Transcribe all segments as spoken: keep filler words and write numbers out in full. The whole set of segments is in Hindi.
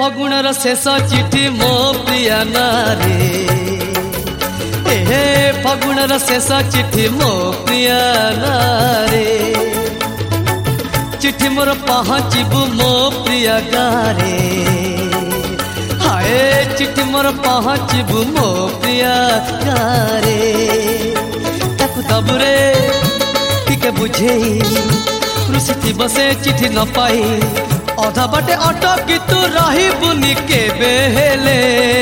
फगुणर शेष चिठी मो प्रिया नारे ए फगुणर शेष चिठी मो प्रिया नारे चिठी मोर पहुँचबू मो प्रिया गारे हाय चिठी मोर पहुँचबू मो प्रिया गारे ताकू दबुरे टिके बुझेई रुषि बसे चिठी न पाई अधा बाटे अटकी तू रही बुनी के बेहले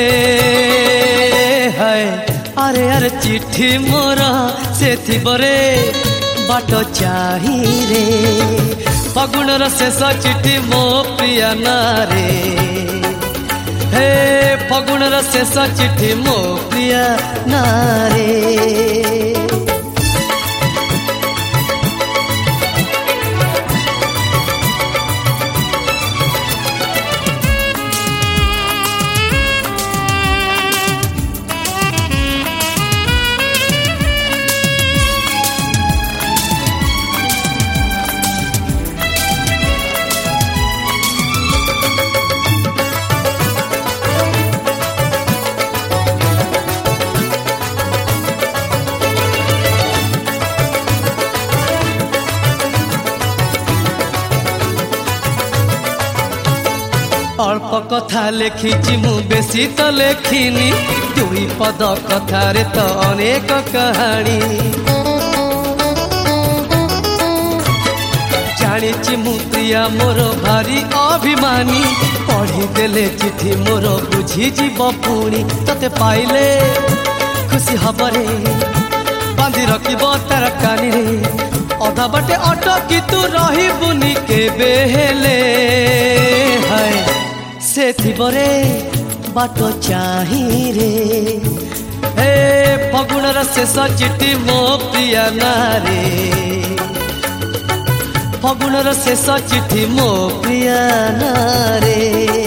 है अरे अरे चिठी मोरा से थी बरे बाट चाही रे फगुणर शेष चिठी मो प्रिया नारे हे फगुणर शेष चिठी मो प्रिया नारे अल्प कथा लिखी मु बेसी तो लेखिनी दुई पद कथारे तो अनेक कहानी जानी मु प्रिया मोर भारी अभिमानी पढ़ी देले चिठी मोर बुझी जीव पुणी तते पाइले खुशी हबरे बांधी रखिब तार कानी रे अधा बाटे अटकी तू रही बुनी के बेहले है से बरे बाट चाही रे हे फगुणर शेष चिठी मो प्रिया नारे फगुणर शेष चिठी मो प्रिया नारे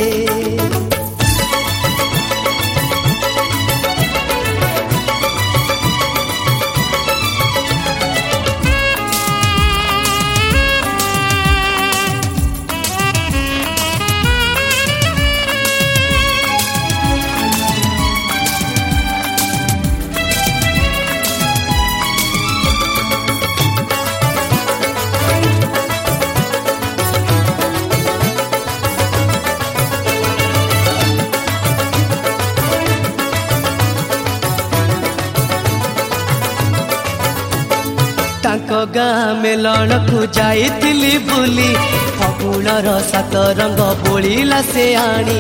तांको गाँ मेलन को जाइतिली बुली फगुणर सात रंग बोलिला से आनी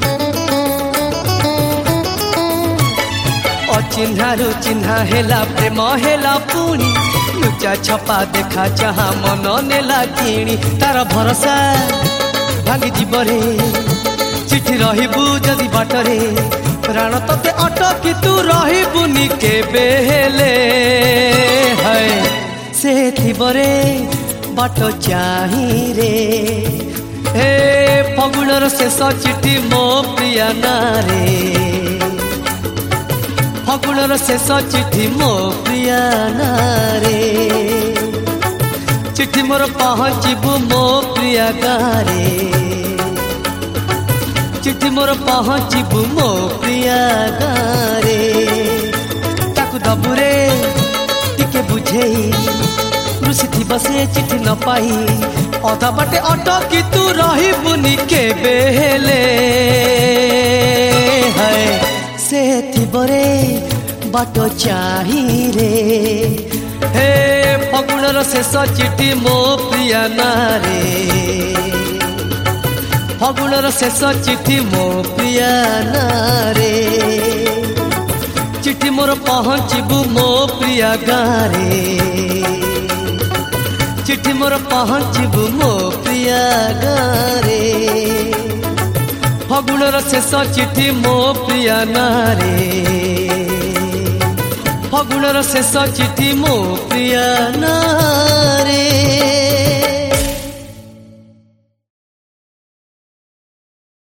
अचिन्हारू चिन्हा हेला प्रेम हेला पुणी लुचा छपा देखा चाहा मन नेला किणी तार भरोसा भांगी जीवरे चिठी रहिबू जदि बाटरे प्राण तते अटकी तू रहिबुनी के बेहले है से बरे बाट चाही रे हे फगुणर शेष चिठी मो प्रिया नारे फगुणर शेष चिठी मो प्रिया नारे चिठी मोर पहुँचबू मो प्रिया गारे चिठी मोर पहुँचबू मो प्रिया गारे ताकू दबुरे टिके बुझेई रुषि बसे चिठी न पाई अधा बाटे अटकी तू रही बुनी के बेहले है से बरे बाट चाही रे हे फगुणर शेष चिठी मो प्रिया नारे फगुणर शेष चिठी मो प्रिया नारे चिठी मोर पहुँचबू मो प्रिया गारे चिठी मोर पहुँचबू मो प्रिया गारे फगुणर शेष चिठी मो प्रिया नारे फगुणर शेष चिठी मो प्रिया नारे।